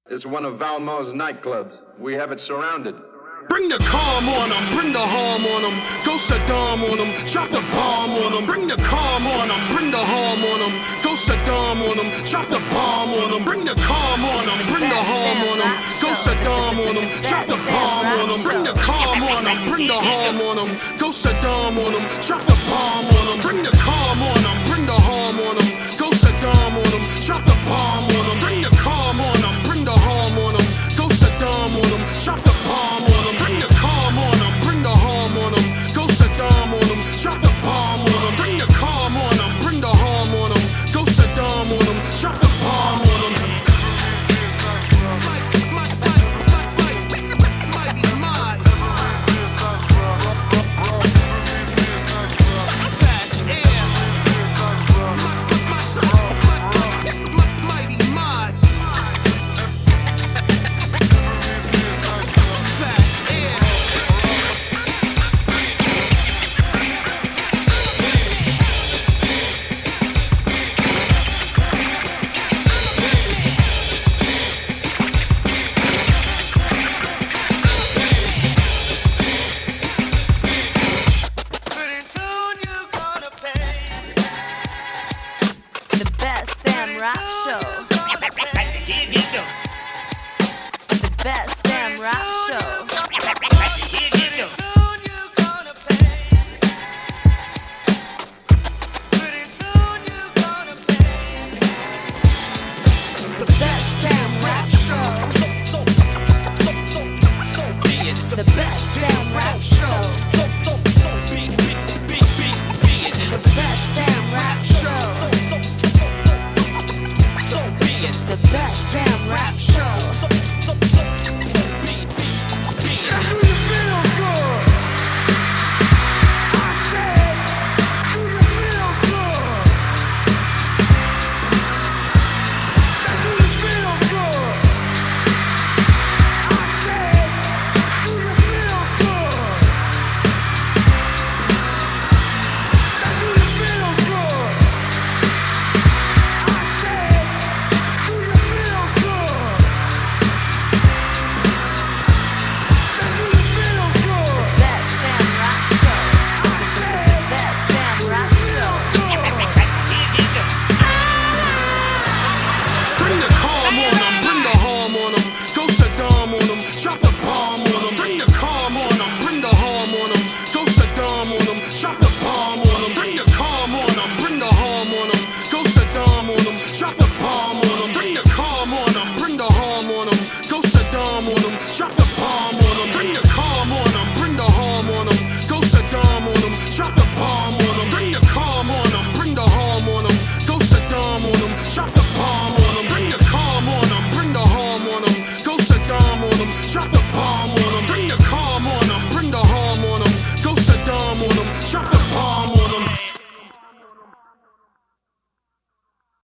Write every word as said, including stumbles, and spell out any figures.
It's one of Valmo's nightclubs. We have it surrounded. Bring the calm on them, bring the harm on them. Go Saddam on them, drop the bomb on them. Bring the calm on them, bring the harm on them. Go Saddam on them, drop the bomb on them. Bring the calm on them, bring the harm on them. Go Saddam on them, drop the bomb on them. Bring the calm on them, bring the harm on them. Go Saddam on them, drop the bomb on them. Bring the calm on them, bring the harm on them. Go Saddam on them, drop the bomb on them. Bring the calm on them, bring the harm on them. Go Saddam on them, drop the bomb on them. Bring the calm on them, bring the harm on them. Go Saddam on them, drop the bomb on them. Bring the calm on them, bring the harm on them. Go Saddam on them, drop the bomb on them. The best damn rap show.